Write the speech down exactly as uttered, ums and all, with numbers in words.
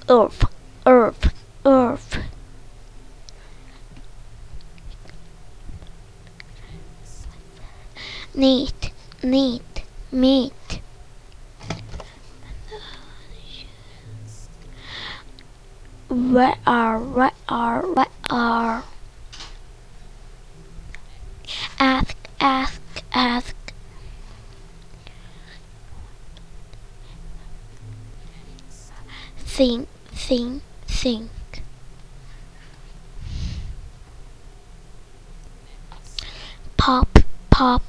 earth, earth, earth. Neat, neat, meat. Where are, where are, where are? Ask, ask, ask. Think, think, think. Pop, pop,